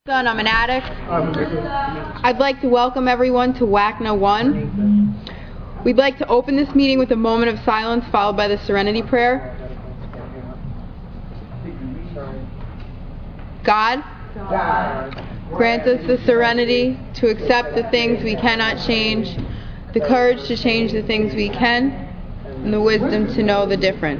I'm an addict. I'd like to welcome everyone to WACNA 1. We'd like to open this meeting with a moment of silence followed by the Serenity Prayer. God, grant us the serenity to accept the things we cannot change, the courage to change the things we can, and the wisdom to know the difference.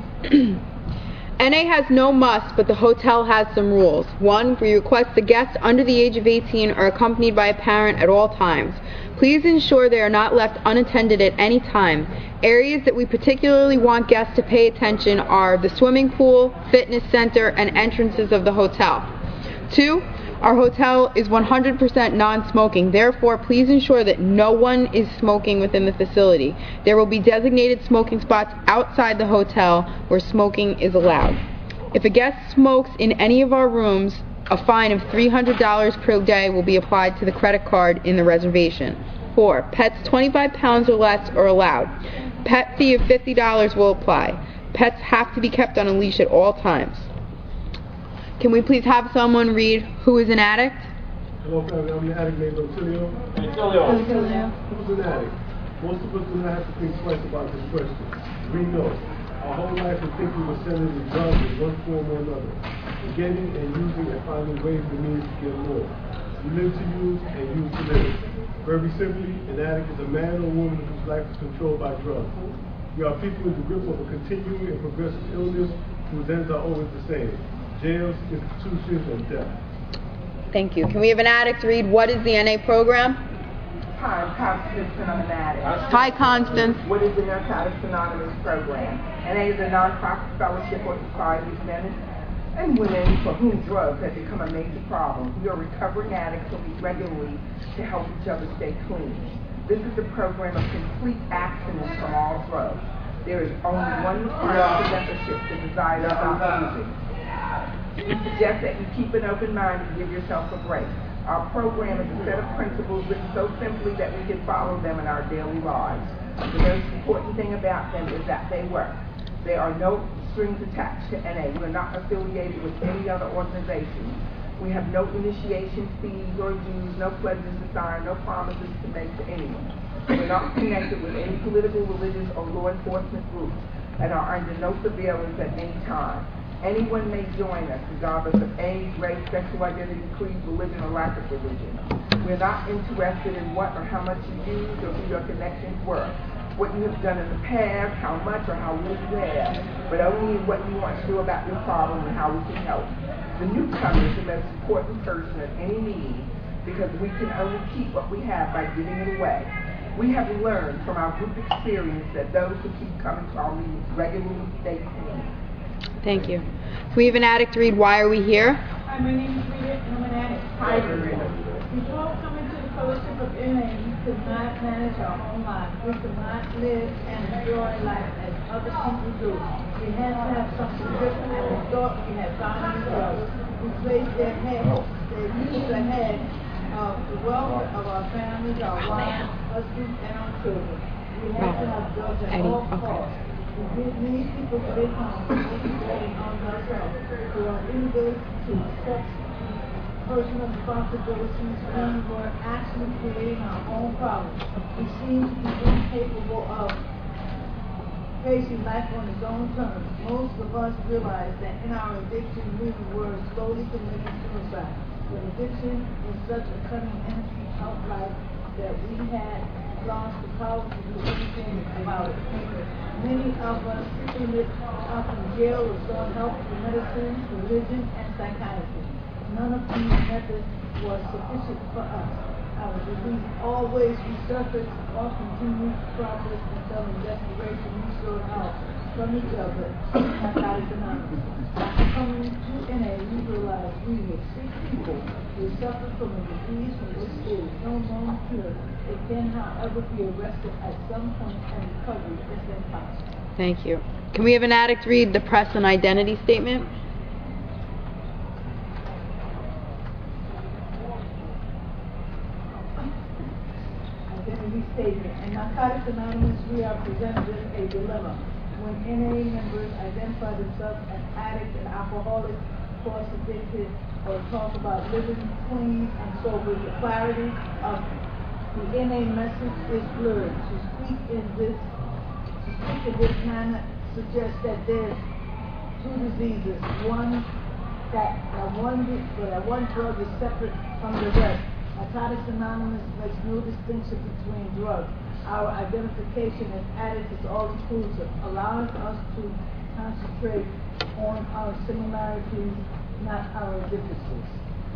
NA has no must, but the hotel has some rules. 1. We request the guests under the age of 18 are accompanied by a parent at all times. Please ensure they are not left unattended at any time. Areas that we particularly want guests to pay attention are the swimming pool, fitness center, and entrances of the hotel. 2. Our hotel is 100% non-smoking. Therefore, please ensure that no one is smoking within the facility. There will be designated smoking spots outside the hotel where smoking is allowed. If a guest smokes in any of our rooms, a fine of $300 per day will be applied to the credit card in the reservation. 4. Pets 25 pounds or less are allowed. Pet fee of $50 will apply. Pets have to be kept on a leash at all times. Can we please have someone read Who is an Addict? Hello, family. I'm an addict named Otilio. Who's an addict? Most of us do not have to think twice about this question. We know. Our whole life we think we were selling the drugs in one form or another. Getting and using and finding ways and means to get more. We live to use and use to live. Very simply, an addict is a man or woman whose life is controlled by drugs. We are people in the grip of a continuing and progressive illness whose ends are always the same. Jails, institutions, and death. Thank you. Can we have an addict read What is the NA program? Hi, I'm Constance, and I'm an addict. Hi, Constance. What is the Narcotics Anonymous program? NA is a non-profit fellowship for society of men and women for whom drugs have become a major problem. We are recovering addicts who meet regularly to help each other stay clean. This is a program of complete abstinence from all drugs. There is only one requirement for membership: the desire to stop using. We suggest that you keep an open mind and give yourself a break. Our program is a set of principles written so simply that we can follow them in our daily lives. The most important thing about them is that they work. There are no strings attached to NA. We are not affiliated with any other organization. We have no initiation fees or dues, no pledges to sign, no promises to make to anyone. We're not connected with any political, religious, or law enforcement groups and are under no surveillance at any time. Anyone may join us, regardless of age, race, sexual identity, creed, religion, or lack of religion. We're not interested in what or how much you use or who your connections were, what you have done in the past, how much or how little you have, but only what you want to do about your problem and how we can help. The newcomer is the most important person of any need because we can only keep what we have by giving it away. We have learned from our group experience that those who keep coming to our meetings regularly stay clean. Thank you. Can we have an addict read Why Are We Here? Hi, my name is Rita, and I'm an addict. Hi, Rita. Before coming to the Fellowship of NA, we could not manage our own lives. We could not live and enjoy life as other people do. We had to have something different, and we thought we had found ourselves. We placed their needs ahead of the welfare of our families, our wives, husbands, and our children. We had to have drugs at all costs. We give many people great harm and harm ourselves. We are inability to accept personal responsibilities. We were actually creating our own problems. We seem to be incapable of facing life on its own terms. Most of us realize that in our addiction we were slowly committing suicide. But addiction is such a cunning enemy of life that we had lost the power to do anything about it. Many of us ended up in jail or sought help for medicine, religion, and psychiatry. None of these methods was sufficient for us. Our disease always resurfaced or continued to progress until in desperation we sought help from each other, Narcotics Anonymous. After coming to NA, we realized we were sick people who suffered from a disease from which there is no known cure. It can, however, be arrested at some point and recovery is impossible. Thank you. Can we have an addict read the Press and Identity Statement? Identity Statement. In Narcotics Anonymous, we are presented with a dilemma. When NA members identify themselves as addicts and alcoholics, course addicted, or talk about living clean and sober. The clarity of the NA message is blurred. To speak in this manner suggests that there's two diseases. That one drug is separate from the rest. Narcotics Anonymous makes no distinction between drugs. Our identification as addicts is all-inclusive, allowing us to concentrate on our similarities, not our differences.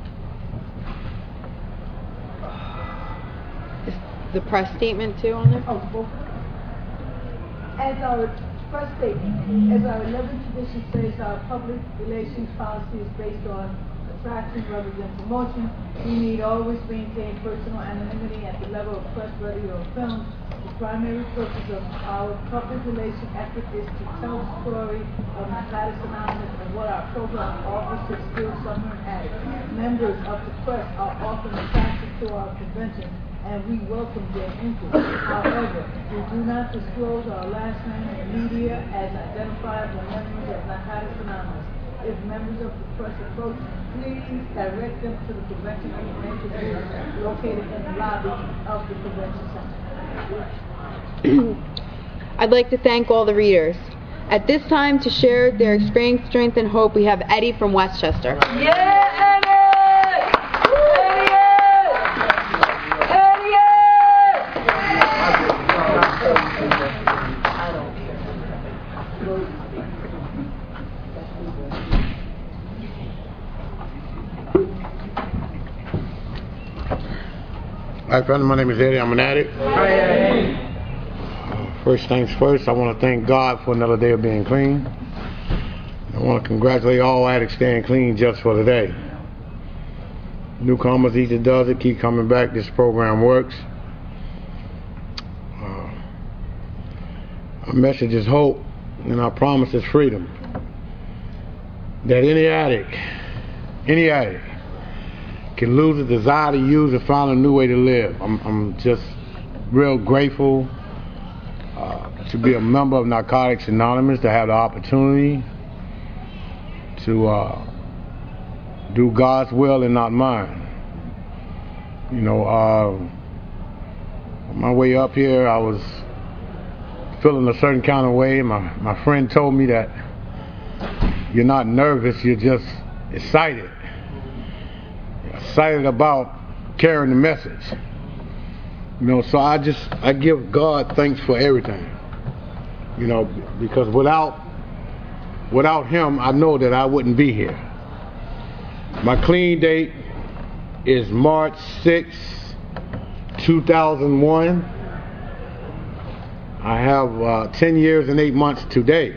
Is the press statement too on there? Oh, both. As our press statement, as our 11th tradition says, our public relations policy is based on attraction rather than promotion. We need always maintain personal anonymity at the level of press, radio, or film. The primary purpose of our public relations effort is to tell the story of Narcotics Anonymous and what our program offers to still suffering addicts. Members of the press are often attracted to our convention, and we welcome their input. However, we do not disclose our last name in the media as identifiable members of Narcotics Anonymous. If members of the press approach, please direct them to the convention information booth located in the lobby of the convention center. I'd like to thank all the readers. At this time, to share their experience, strength, and hope, we have Eddie from Westchester. Yeah, Eddie! Hi, friend. My name is Eddie. I'm an addict. First things first, I want to thank God for another day of being clean. I want to congratulate all addicts staying clean just for today. Newcomers, easy does it. Keep coming back. This program works. Our message is hope, and our promise is freedom. That any addict can lose the desire to use and find a new way to live. I'm just real grateful to be a member of Narcotics Anonymous, to have the opportunity to do God's will and not mine. You know, on my way up here, I was feeling a certain kind of way. My friend told me that you're not nervous, you're just excited. Excited about carrying the message. You know, so I give God thanks for everything. You know, because without Him, I know that I wouldn't be here. My clean date is March 6, 2001. I have 10 years and 8 months today.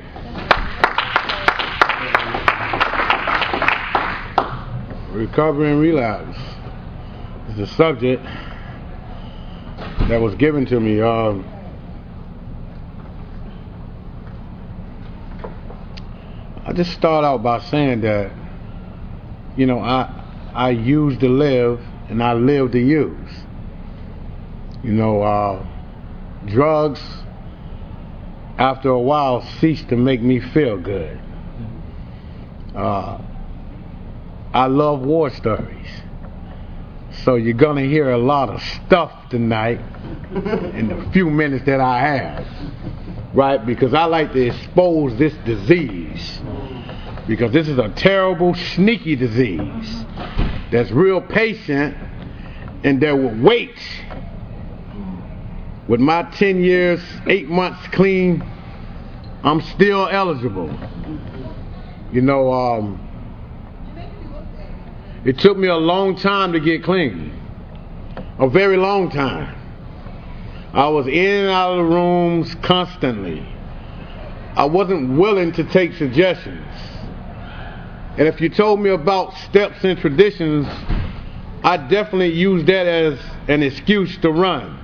Recovery and relapse is a subject that was given to me. I just start out by saying that, you know, I used to live and I live to use. You know, drugs after a while cease to make me feel good. I love war stories. So you're going to hear a lot of stuff tonight in the few minutes that I have. Right? Because I like to expose this disease. Because this is a terrible, sneaky disease that's real patient and that will wait. With my 10 years, 8 months clean, I'm still eligible. You know, it took me a long time to get clean. A very long time. I was in and out of the rooms constantly. I wasn't willing to take suggestions. And if you told me about steps and traditions, I definitely used that as an excuse to run.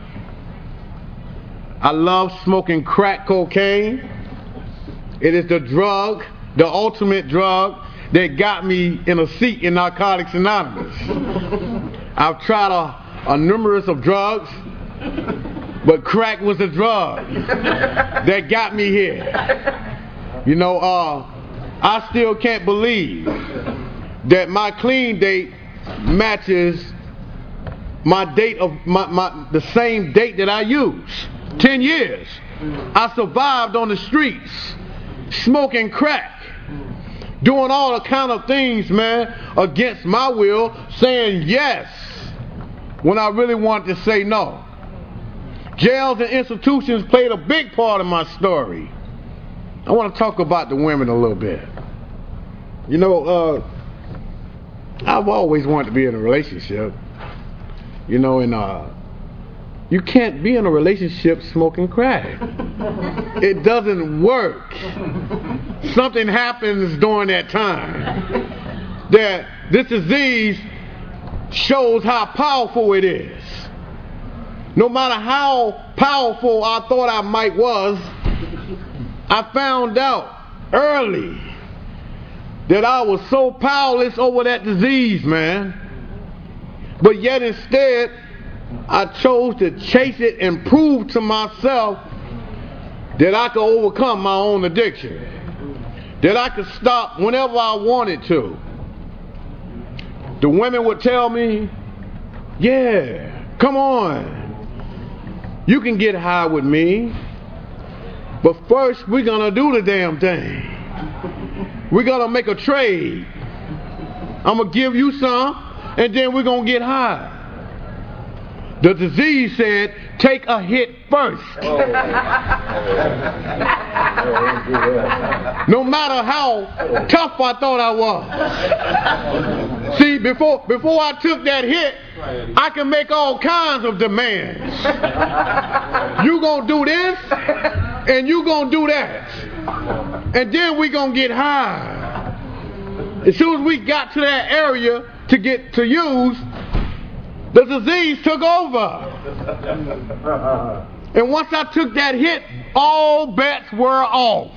I love smoking crack cocaine. It is the drug, the ultimate drug, that got me in a seat in Narcotics Anonymous. I've tried a numerous of drugs, but crack was a drug that got me here. You know, I still can't believe that my clean date matches my date of the same date that I use. 10 years. I survived on the streets, smoking crack, doing all the kind of things, man, against my will, saying yes when I really wanted to say no. Jails and institutions played a big part of my story. I want to talk about the women a little bit. You know, I've always wanted to be in a relationship. You know, and you can't be in a relationship smoking crack. It doesn't work. Something happens during that time. That this disease shows how powerful it is. No matter how powerful I thought I might was, I found out early that I was so powerless over that disease, man. But yet instead, I chose to chase it and prove to myself that I could overcome my own addiction. That I could stop whenever I wanted to. The women would tell me, yeah, come on. You can get high with me. But first, we're going to do the damn thing. We're going to make a trade. I'm going to give you some, and then we're going to get high. The disease said, take a hit first. No matter how tough I thought I was. See, before I took that hit, I can make all kinds of demands. You gonna do this, and you gonna do that. And then we gonna get high. As soon as we got to that area to get to use, the disease took over. And once I took that hit, all bets were off.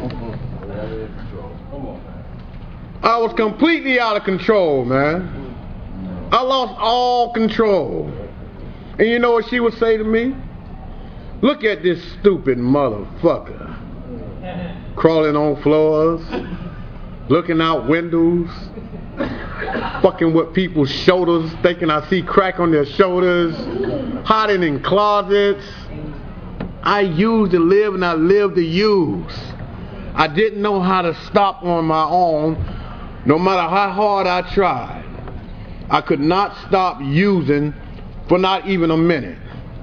I was completely out of control, man. I lost all control. And you know what she would say to me? Look at this stupid motherfucker. Crawling on floors, looking out windows, fucking with people's shoulders, thinking I see crack on their shoulders, hiding in closets. I used to live and I lived to use. I didn't know how to stop on my own, no matter how hard I tried. I could not stop using for not even a minute.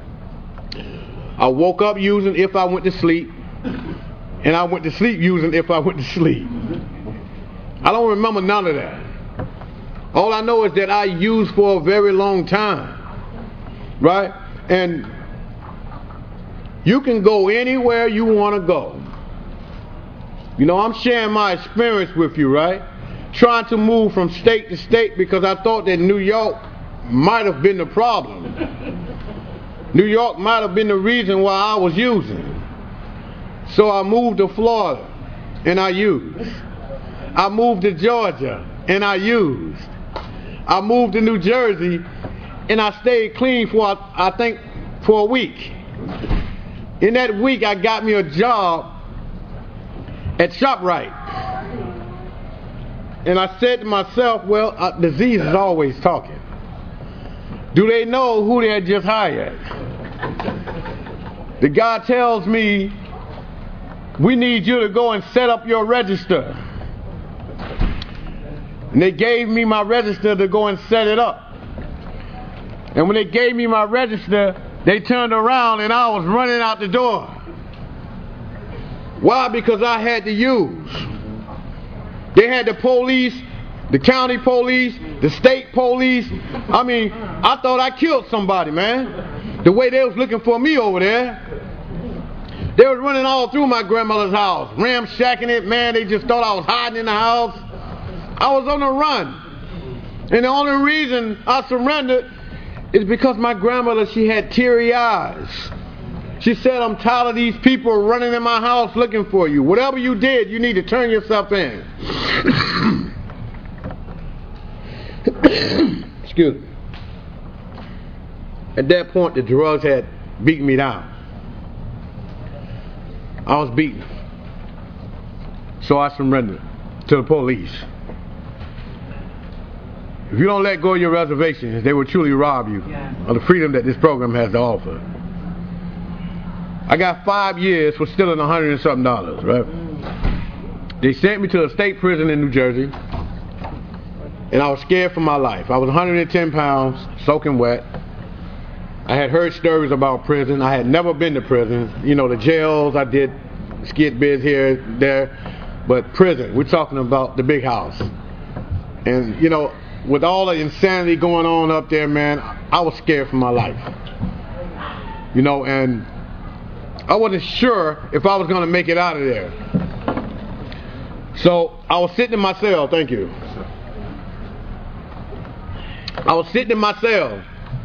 I woke up using if I went to sleep, and I went to sleep using if I went to sleep. I don't remember none of that. All I know is that I used for a very long time, right? And you can go anywhere you want to go. You know, I'm sharing my experience with you, right? Trying to move from state to state because I thought that New York might have been the problem. New York might have been the reason why I was using. So I moved to Florida, and I used. I moved to Georgia, and I used. I moved to New Jersey, and I stayed clean for, I think, for a week. In that week, I got me a job at ShopRite. And I said to myself, well, disease is always talking. Do they know who they had just hired? The guy tells me, we need you to go and set up your register. And they gave me my register to go and set it up. And when they gave me my register, they turned around and I was running out the door. Why? Because I had to use. They had the police, the county police, the state police. I mean, I thought I killed somebody, man. The way they was looking for me over there. They was running all through my grandmother's house, ramshacking it, man. They just thought I was hiding in the house. I was on the run. And the only reason I surrendered is because my grandmother, she had teary eyes. She said, I'm tired of these people running in my house looking for you. Whatever you did, you need to turn yourself in. Excuse me. At that point, the drugs had beaten me down. I was beaten. So I surrendered to the police. If you don't let go of your reservations, they will truly rob you of the freedom that this program has to offer. I got 5 years for stealing $100 and something, right? They sent me to a state prison in New Jersey, and I was scared for my life. I was 110 pounds, soaking wet. I had heard stories about prison. I had never been to prison. You know, the jails, I did skid bids here, there, but prison, we're talking about the big house. And, you know, with all the insanity going on up there, man, I was scared for my life. You know, and I wasn't sure if I was going to make it out of there. So I was sitting in my cell, thank you. I was sitting in my cell,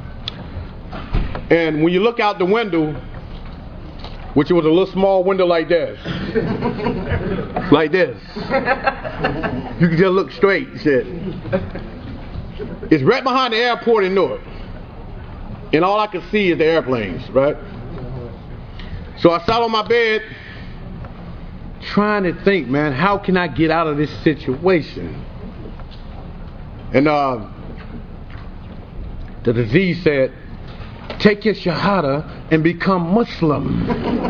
and when you look out the window, which was a little small window like this, like this, you can just look straight, shit. It's right behind the airport in Newark, and all I could see is the airplanes, right? So I sat on my bed trying to think, man, how can I get out of this situation? And the disease said, take your shahada and become Muslim.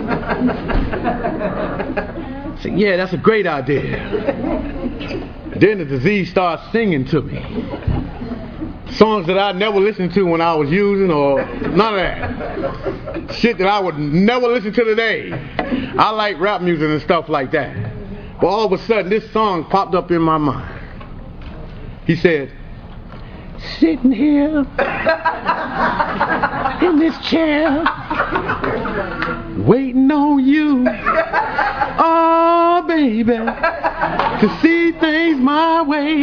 I said, yeah, that's a great idea. Then the disease started singing to me songs that I never listened to when I was using, or none of that. Shit that I would never listen to today. I like rap music and stuff like that. But all of a sudden, this song popped up in my mind. He said, sitting here in this chair, waiting on you, oh baby, to see things my way.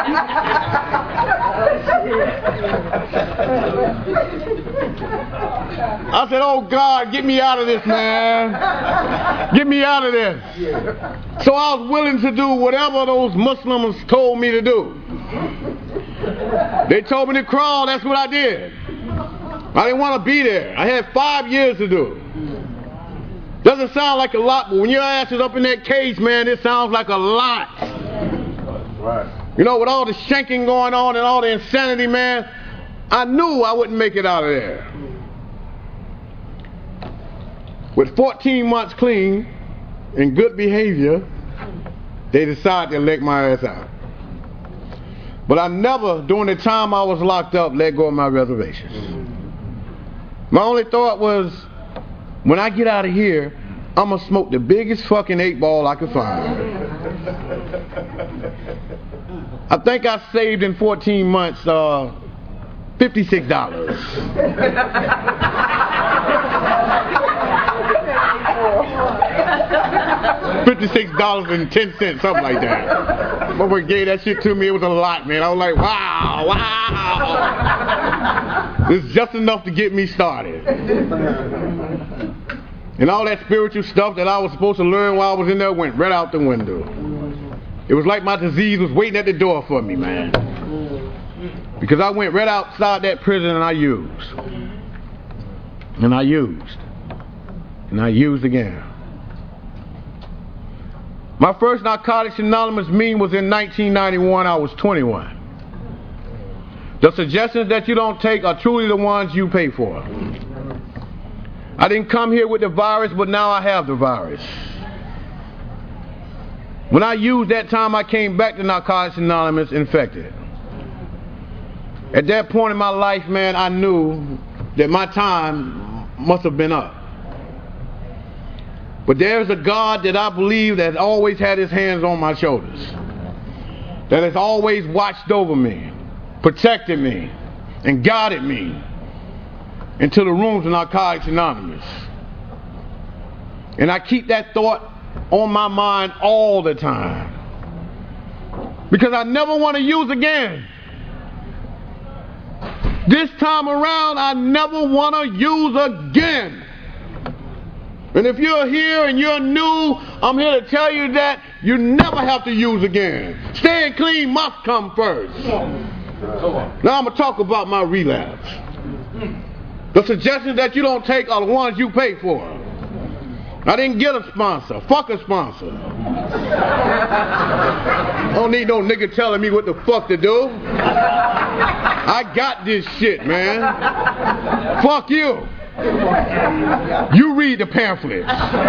I said, oh God, get me out of this, man. Get me out of this. So I was willing to do whatever those Muslims told me to do. They told me to crawl, that's what I did. I didn't want to be there. I had 5 years to do. Doesn't sound like a lot, but when your ass is up in that cage, man, it sounds like a lot. Right. You know, with all the shanking going on and all the insanity, man, I knew I wouldn't make it out of there. With 14 months clean and good behavior, they decided to let my ass out. But I never, during the time I was locked up, let go of my reservations. My only thought was, when I get out of here, I'm going to smoke the biggest fucking 8-ball I could find. I think I saved in 14 months $56. $56.10, something like that. Motherfucker gave that shit to me, it was a lot, man. I was like, wow, wow. It's just enough to get me started. And all that spiritual stuff that I was supposed to learn while I was in there went right out the window. It was like my disease was waiting at the door for me, man. Because I went right outside that prison and I used. And I used. And I used again. My first Narcotics Anonymous meeting was in 1991. I was 21. The suggestions that you don't take are truly the ones you pay for. I didn't come here with the virus, but now I have the virus. When I used that time, I came back to Narcotics Anonymous infected. At that point in my life, man, I knew that my time must have been up. But there's a God that I believe that has always had his hands on my shoulders. That has always watched over me, protected me, and guided me into the rooms of Narcotics Anonymous. And I keep that thought on my mind all the time. Because I never want to use again. This time around, I never want to use again. And if you're here and you're new, I'm here to tell you that you never have to use again. Staying clean must come first. Now I'm going to talk about my relapse. The suggestions that you don't take are the ones you pay for. I didn't get a sponsor. Fuck a sponsor. I don't need no nigga telling me what the fuck to do. I got this shit, man. Fuck you. You read the pamphlets.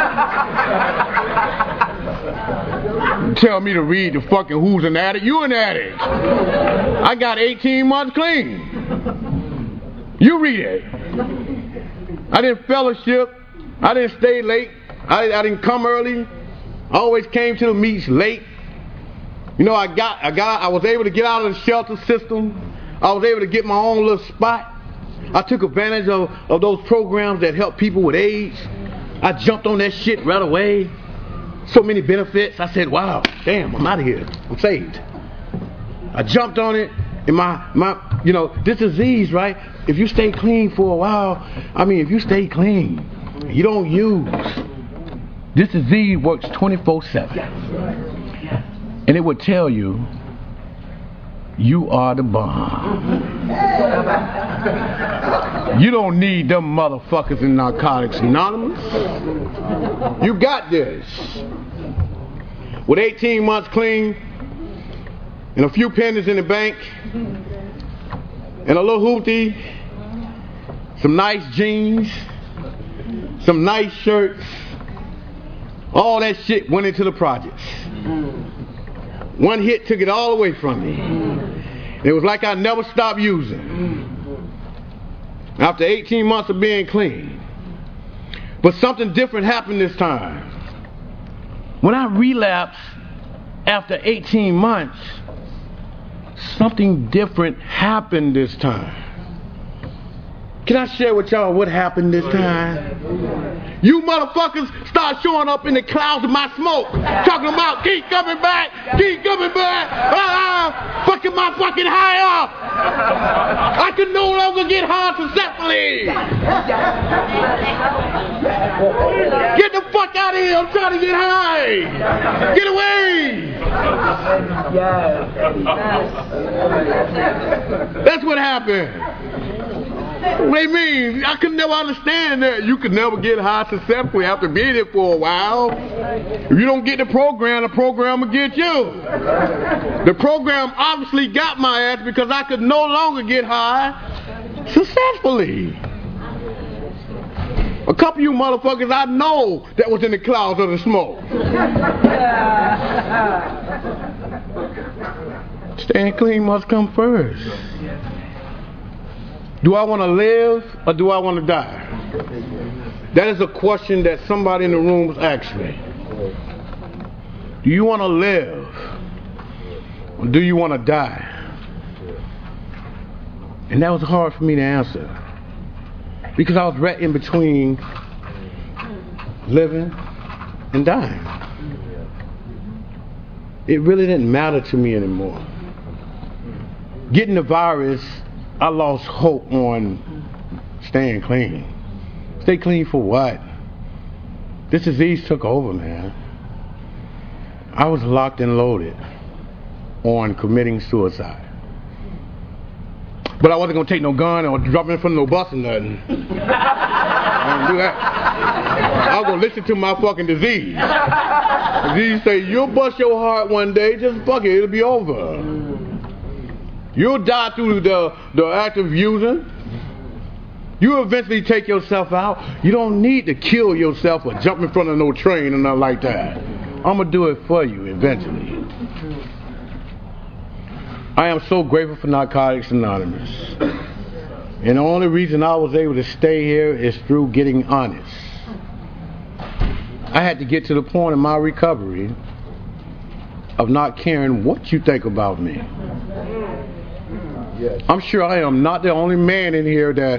Tell me to read the fucking who's an addict. You an addict. I got 18 months clean. You read it. I didn't fellowship. I didn't stay late. I didn't come early. I always came to the meets late. You know, I was able to get out of the shelter system. I was able to get my own little spot. I took advantage of those programs that help people with AIDS. I jumped on that shit right away. So many benefits. I said, wow, damn, I'm out of here. I'm saved. I jumped on it. And this disease, right? If you stay clean for a while, if you stay clean, you don't use, this disease works 24/7. And it would tell you, you are the bomb. You don't need them motherfuckers in Narcotics Anonymous. You got this. With 18 months clean, and a few pennies in the bank, and a little hoopty, some nice jeans, some nice shirts, all that shit went into the projects. One hit took it all away from me. It was like I never stopped using. After 18 months of being clean. But something different happened this time. When I relapsed after 18 months, something different happened this time. Can I share with y'all what happened this time? You motherfuckers start showing up in the clouds of my smoke, talking about keep coming back, fucking my fucking high up. I can no longer get high successfully. Get the fuck out of here, I'm trying to get high. Get away. That's what happened. What do you mean? I could never understand that. You could never get high successfully after being here for a while. If you don't get the program will get you. The program obviously got my ass because I could no longer get high successfully. A couple of you motherfuckers I know that was in the clouds of the smoke. Staying clean must come first. Do I want to live or do I want to die? That is a question that somebody in the room has asked me. Do you want to live or do you want to die? And that was hard for me to answer. Because I was right in between living and dying. It really didn't matter to me anymore. Getting the virus, I lost hope on staying clean. Stay clean for what? This disease took over, man. I was locked and loaded on committing suicide. But I wasn't going to take no gun or drop in front of no bus or nothing. I didn't do that. I was going to listen to my fucking disease. Disease say, you'll bust your heart one day, just fuck it, it'll be over. You'll die through the act of using. You'll eventually take yourself out. You don't need to kill yourself or jump in front of no train or nothing like that. I'm going to do it for you eventually. I am so grateful for Narcotics Anonymous. And the only reason I was able to stay here is through getting honest. I had to get to the point in my recovery of not caring what you think about me. I'm sure I am not the only man in here that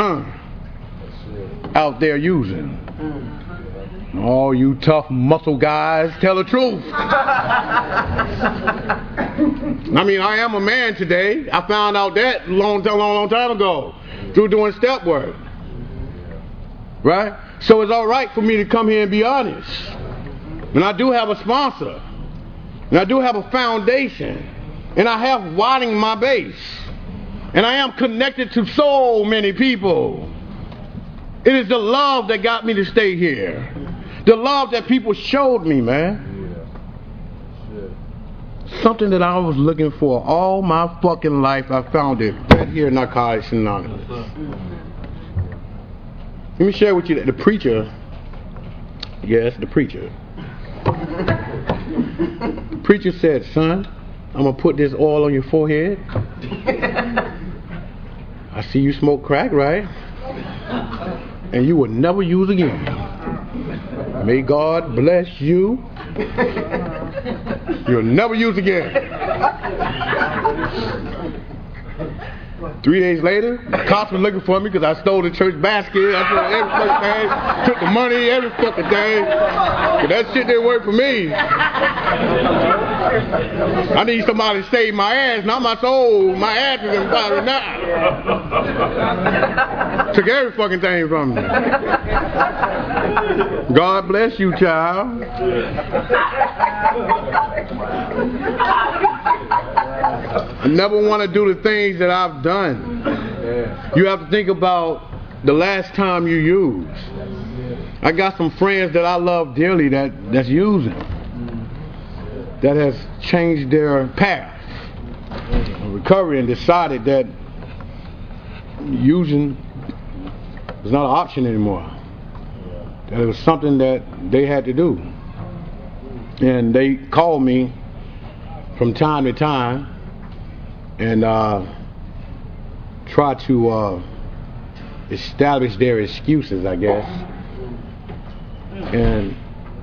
out there using. All you tough muscle guys, tell the truth. I am a man today. I found out that long time ago through doing step work. Right? So it's all right for me to come here and be honest. And I do have a sponsor. And I do have a foundation. And I have widening my base. And I am connected to so many people. It is the love that got me to stay here. The love that people showed me, man. Something that I was looking for all my fucking life. I found it right here in Narcotics Anonymous. Let me share with you that the preacher, yes, the preacher. The preacher said, son, I'm going to put this oil on your forehead. I see you smoke crack, right? And you will never use again. May God bless you. You'll never use again. 3 days later, the cops were looking for me because I stole the church basket. I stole every fucking thing, took the money, every fucking thing. But that shit didn't work for me. I need somebody to save my ass, not my soul. My ass is in fire now. Took every fucking thing from me. God bless you, child. I never want to do the things that I've done. You have to think about the last time you used. I got some friends that I love dearly that's using, that has changed their path of recovery and decided that using is not an option anymore. That it was something that they had to do. And they called me from time to time and try to establish their excuses, I guess. And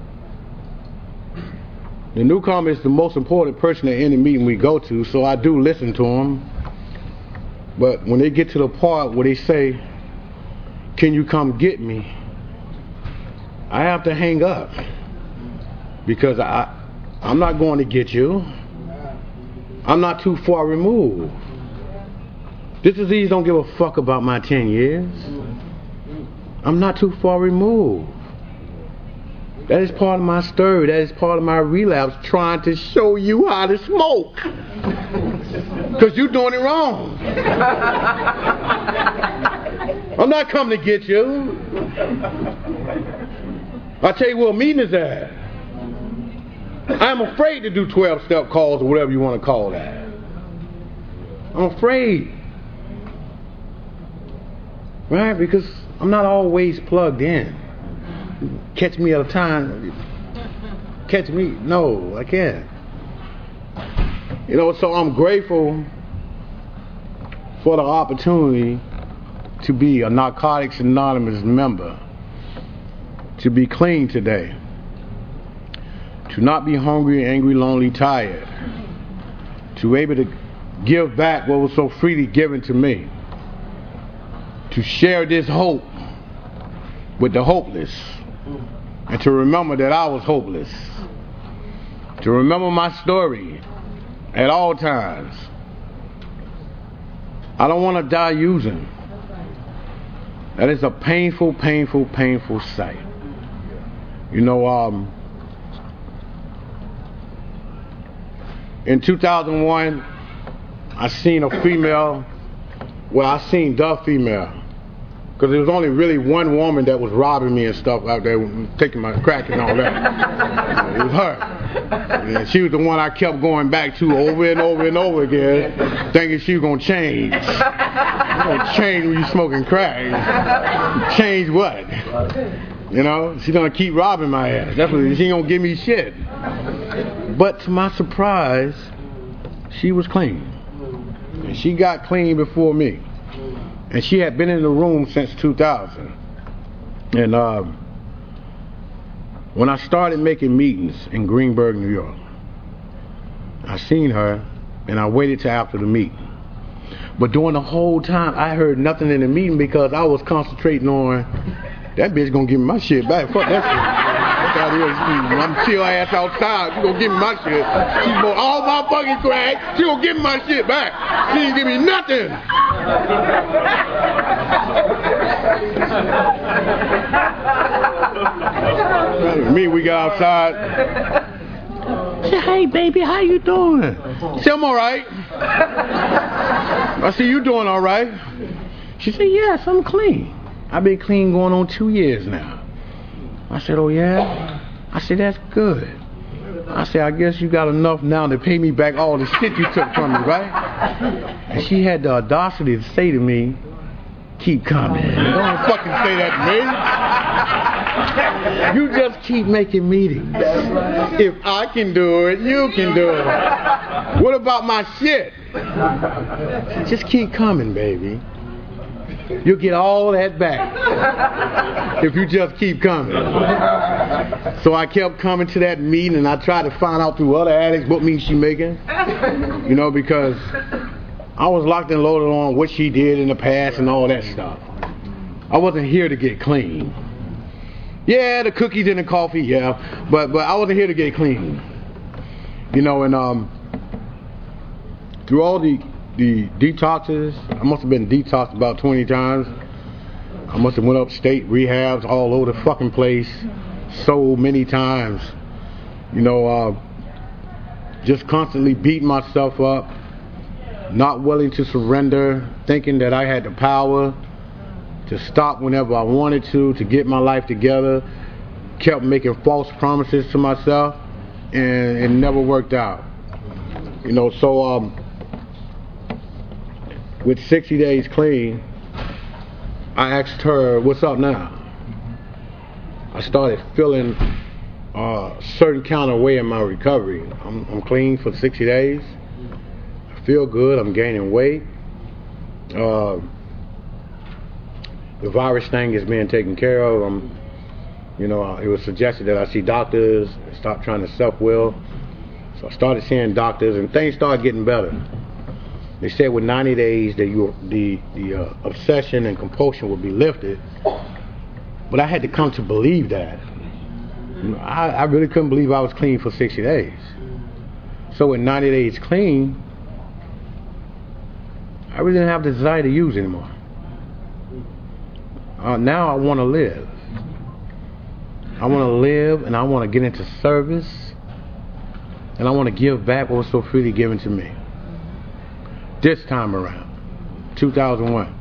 the newcomer is the most important person at any meeting we go to, so I do listen to them. But when they get to the part where they say, can you come get me? I have to hang up. Because I'm not going to get you. I'm not too far removed. This disease don't give a fuck about my 10 years. I'm not too far removed. That is part of my story. That is part of my relapse, trying to show you how to smoke. Because you're doing it wrong. I'm not coming to get you. I'll tell you what meeting is at. I'm afraid to do 12-step calls or whatever you want to call that. I'm afraid. Right? Because I'm not always plugged in. Catch me at a time. Catch me. No, I can't. You know, so I'm grateful for the opportunity to be a Narcotics Anonymous member. To be clean today. To not be hungry, angry, lonely, tired. To be able to give back what was so freely given to me. To share this hope with the hopeless. And to remember that I was hopeless. To remember my story at all times. I don't want to die using. That is a painful, painful, painful sight. You know, in 2001, I seen a female, well, I seen the female, because there was only really one woman that was robbing me and stuff out there, taking my crack and all that. It was her. And she was the one I kept going back to over and over and over again, thinking she was going to change. You're going to change when you're smoking crack. Change what? You know, she's going to keep robbing my ass. That's what, she ain't going to give me shit. But to my surprise, she was clean. And she got clean before me. And she had been in the room since 2000. And when I started making meetings in Greenburgh, New York, I seen her and I waited till after the meeting. But during the whole time, I heard nothing in the meeting because I was concentrating on that bitch gonna give me my shit back. Fuck that shit. I'm chill ass outside. She gonna give me my shit. She bought all my fucking crack. She gonna give me my shit back. She didn't give me nothing. Me, we got outside. I said, hey baby, how you doing? She said, I'm alright. I said, you doing alright? She said, yes, I'm clean. I've been clean going on 2 years now. I said, oh yeah? I said, that's good. I said, I guess you got enough now to pay me back all the shit you took from me, right? And she had the audacity to say to me, keep coming. Don't fucking say that to me. You just keep making meetings. If I can do it, you can do it. What about my shit? Just keep coming, baby. You'll get all that back if you just keep coming. So I kept coming to that meeting, and I tried to find out through other addicts what means she making. You know, because I was locked and loaded on what she did in the past and all that stuff. I wasn't here to get clean. Yeah, the cookies and the coffee, yeah, but I wasn't here to get clean. You know, and through all the detoxes, I must have been detoxed about 20 times. I must have went upstate, rehabs all over the fucking place so many times. You know, just constantly beating myself up, not willing to surrender, thinking that I had the power to stop whenever I wanted to get my life together. Kept making false promises to myself, and it never worked out. You know, so with 60 days clean, I asked her, what's up now? I started feeling a certain kind of way in my recovery. I'm clean for 60 days. I feel good. I'm gaining weight. The virus thing is being taken care of. You know, it was suggested that I see doctors, stop trying to self-will. So I started seeing doctors, and things started getting better. They said with 90 days that the obsession and compulsion would be lifted. But I had to come to believe that. You know, I really couldn't believe I was clean for 60 days. So with 90 days clean, I really didn't have the desire to use anymore. Now I want to live. I want to live, and I want to get into service, and I want to give back what was so freely given to me. This time around, 2001.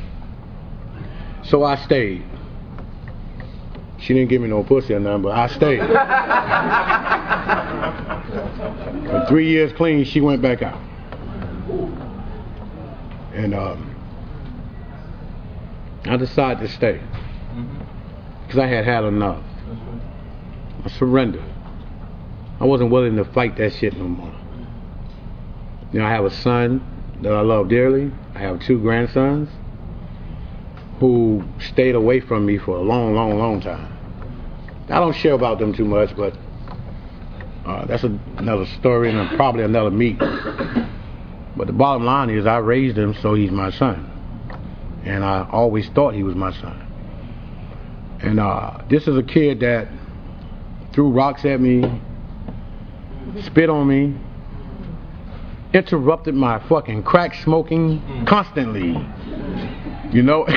So I stayed. She didn't give me no pussy or nothing, but I stayed. For 3 years clean, she went back out. And I decided to stay. Because I had enough. I surrendered. I wasn't willing to fight that shit no more. You know, I have a son that I love dearly. I have 2 grandsons who stayed away from me for a long time. I don't share about them too much, but that's another story and probably another meet. But the bottom line is I raised him so he's my son. And I always thought he was my son. And this is a kid that threw rocks at me, spit on me, interrupted my fucking crack smoking constantly. You know?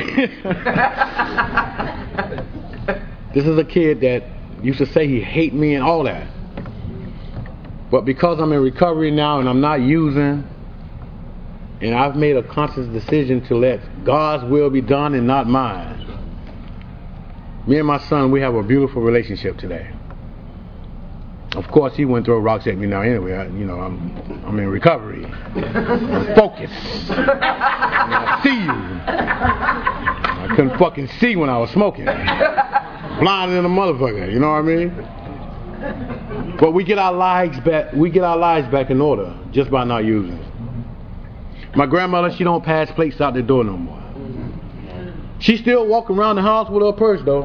This is a kid that used to say he hate me and all that. But because I'm in recovery now and I'm not using, and I've made a conscious decision to let God's will be done and not mine. Me and my son, we have a beautiful relationship today. Of course, he wouldn't throw rocks at me now anyway. I'm in recovery. I'm focused. I see you. I couldn't fucking see when I was smoking. Blind than a motherfucker, you know what I mean? But we get our lives back. We get our lives back in order just by not using. My grandmother, she don't pass plates out the door no more. She still walking around the house with her purse though.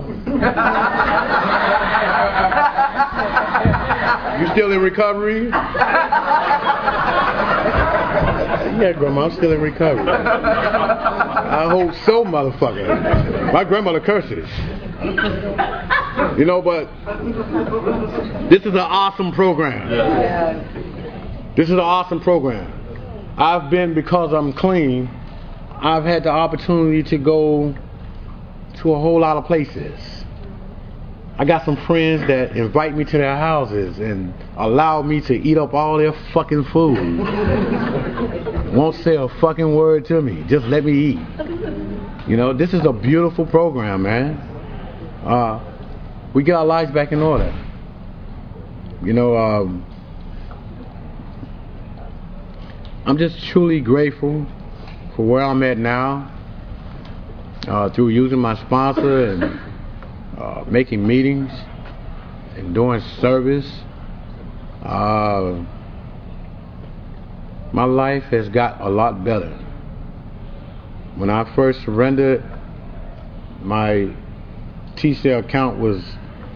You still in recovery? Yeah, Grandma, I'm still in recovery. I hope so, motherfucker. My grandmother curses. You know, but this is an awesome program. This is an awesome program. I've been, because I'm clean, I've had the opportunity to go to a whole lot of places. I got some friends that invite me to their houses and allow me to eat up all their fucking food. Won't say a fucking word to me. Just let me eat. You know, this is a beautiful program, man. we get our lives back in order. You know, I'm just truly grateful for where I'm at now, through using my sponsor and making meetings and doing service. My life has got a lot better. When I first surrendered, my T-cell count was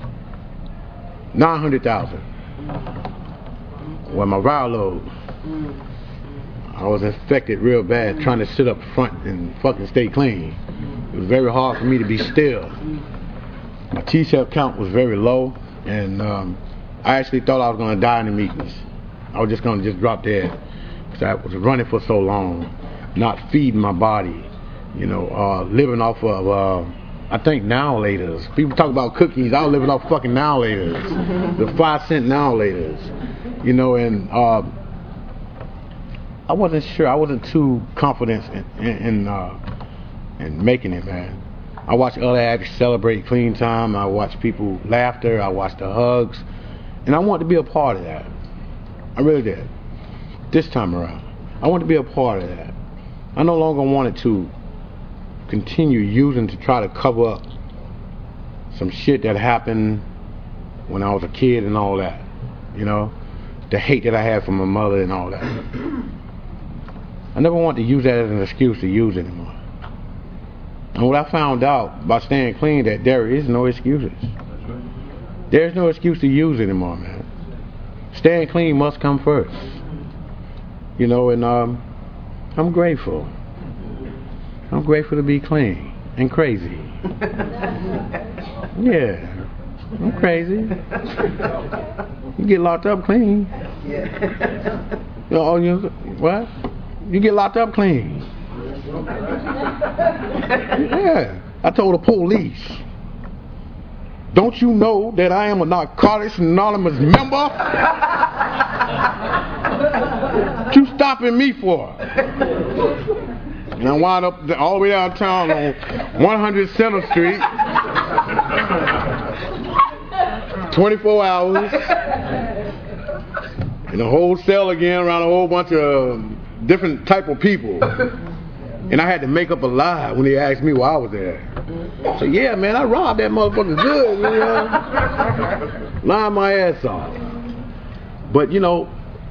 900,000. Well, my viral load, I was infected real bad trying to sit up front and fucking stay clean. It was very hard for me to be still. My T-cell count was very low, and I actually thought I was going to die in the meetings. I was just going to drop dead because I was running for so long, not feeding my body, you know, living off of I think now laters. People talk about cookies. I was living off fucking now laters, the 5 cent now laters, you know, and I wasn't sure. I wasn't too confident in making it, man. I watched other addicts celebrate clean time. I watched people laughter. I watched the hugs, and I wanted to be a part of that. I really did. This time around, I wanted to be a part of that. I no longer wanted to continue using to try to cover up some shit that happened when I was a kid and all that. You know, the hate that I had for my mother and all that. I never wanted to use that as an excuse to use anymore. And what I found out by staying clean, that there is no excuses. There's no excuse to use anymore, man. Staying clean must come first. You know, and I'm grateful. I'm grateful to be clean and crazy. Yeah, I'm crazy. You get locked up clean. What? You get locked up clean. Yeah. I told the police, don't you know that I am a Narcotics Anonymous member? What you stopping me for? And I wound up all the way downtown on 100 Center Street, 24 hours, in a whole cell again around a whole bunch of different type of people. And I had to make up a lie when they asked me why I was there. So yeah, man, I robbed that motherfucker good, you know? Lying my ass off. But you know,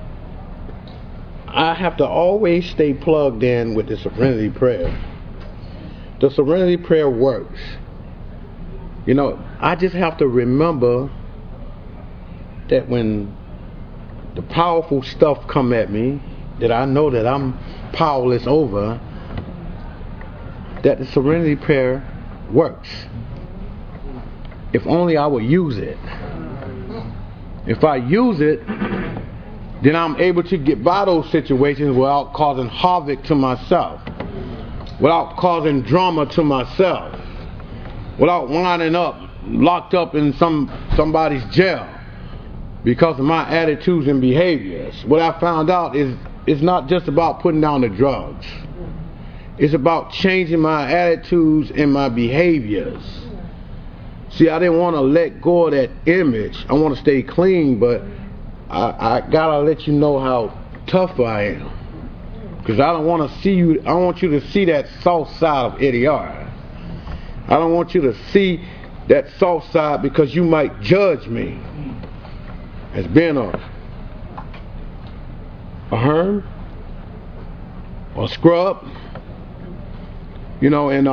I have to always stay plugged in with the Serenity Prayer. The Serenity Prayer works. You know, I just have to remember that when the powerful stuff come at me, that I know that I'm powerless over, that the Serenity Prayer works. If only I would use it. If I use it, then I'm able to get by those situations without causing havoc to myself, without causing drama to myself, without winding up locked up in somebody's jail because of my attitudes and behaviors. What I found out is it's not just about putting down the drugs. It's about changing my attitudes and my behaviors. See, I didn't want to let go of that image. I want to stay clean, but I gotta let you know how tough I am. Because I don't want to see you, I want you to see that soft side of Eddie R. I don't want you to see that soft side because you might judge me as being a herm or a scrub. You know, and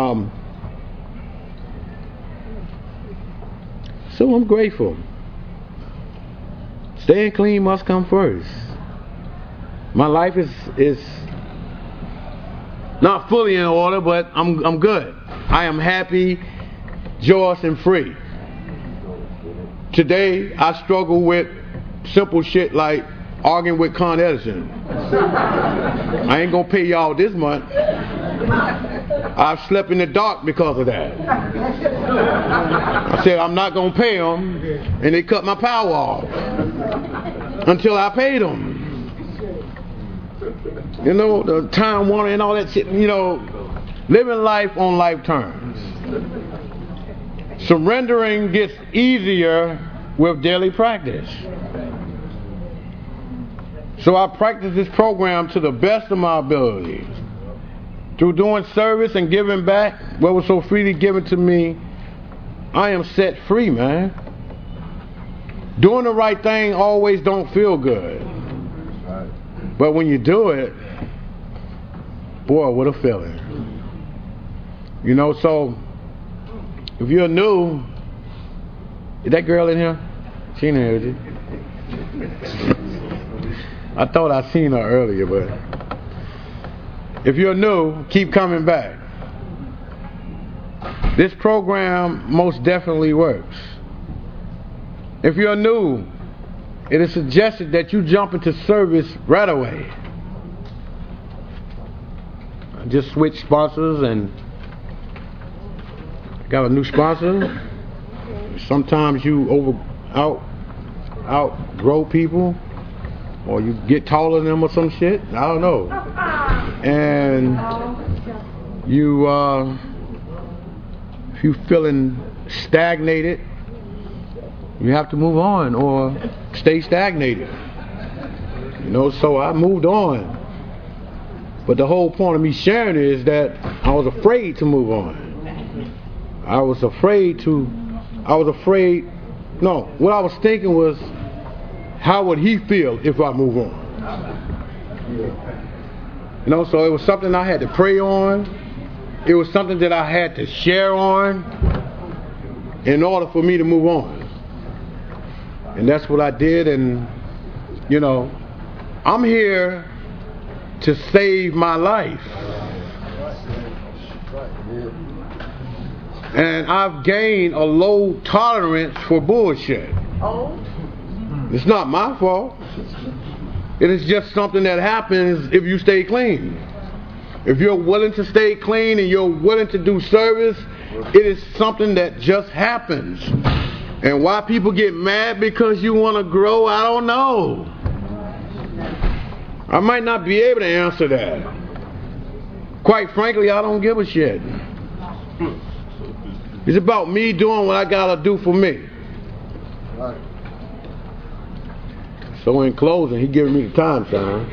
so I'm grateful. Staying clean must come first. My life is not fully in order, but I'm good. I am happy, joyous, and free. Today, I struggle with simple shit like arguing with Con Edison. I ain't gonna pay y'all this month. I've slept in the dark because of that. I said I'm not gonna pay them, and they cut my power off until I paid them. You know, the Time Warner and all that shit. You know, living life on life terms. Surrendering gets easier with daily practice. So I practice this program to the best of my ability. Through doing service and giving back what was so freely given to me, I am set free, man. Doing the right thing always don't feel good. But when you do it, boy, what a feeling. You know, so if you're new, is that girl in here? She ain't here, is she? I thought I seen her earlier, but if you're new, keep coming back. This program most definitely works. If you're new, it is suggested that you jump into service right away. I just switched sponsors and got a new sponsor. Sometimes you outgrow people, or you get taller than them or some shit. I don't know. And you, if you feeling stagnated, you have to move on or stay stagnated. You know, so I moved on. But the whole point of me sharing is that I was afraid to move on. What I was thinking was, how would he feel if I move on? You know, so it was something I had to pray on. It was something that I had to share on in order for me to move on. And that's what I did. And, you know, I'm here to save my life. And I've gained a low tolerance for bullshit. It's not my fault. It is just something that happens if you stay clean. If you're willing to stay clean and you're willing to do service, it is something that just happens. And why people get mad because you want to grow, I don't know. I might not be able to answer that. Quite frankly, I don't give a shit. It's about me doing what I gotta do for me. So in closing, he giving me the time sign.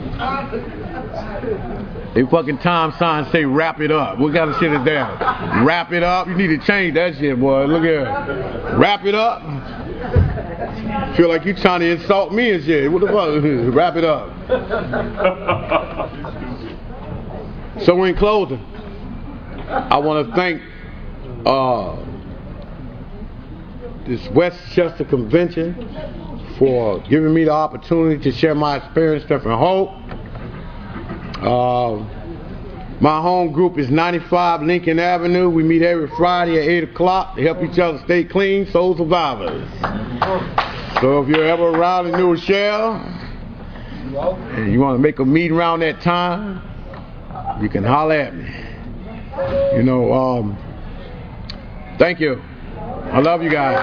They fucking time sign say wrap it up. What kind of shit is that? Wrap it up? You need to change that shit, boy. Look here. Wrap it up? Feel like you trying to insult me and shit. What the fuck? Wrap it up. So in closing, I want to thank this Westchester Convention for giving me the opportunity to share my experience, strength, and hope. My home group is 95 Lincoln Avenue. We meet every Friday at 8 o'clock to help each other stay clean, soul survivors. So if you're ever around in New Rochelle and you want to make a meeting around that time, you can holler at me. You know, thank you. I love you guys.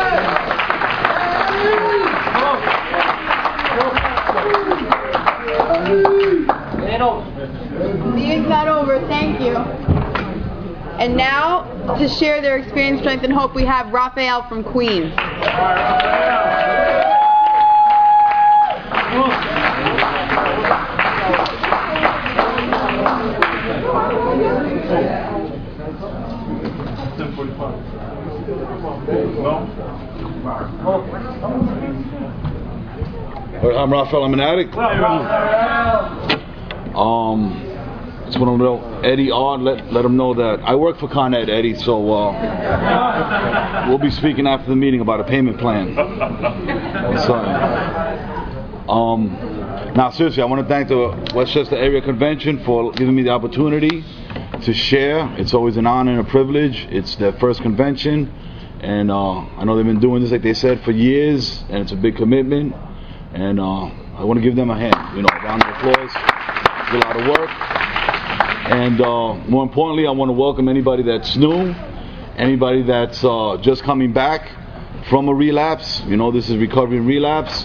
Meeting's not over. Thank you. And now, to share their experience, strength, and hope, we have Raphael from Queens. I'm Raphael. I'm an addict. Just want to know Eddie on. Let him know that I work for Con Ed, Eddie. So we'll be speaking after the meeting about a payment plan. Now seriously, I want to thank the Westchester Area Convention for giving me the opportunity to share. It's always an honor and a privilege. It's their first convention, and I know they've been doing this, like they said, for years, and it's a big commitment. And I want to give them a hand, a round of applause. It's a lot of work. And more importantly, I want to welcome anybody that's new, anybody that's just coming back from a relapse. This is Recovery and Relapse.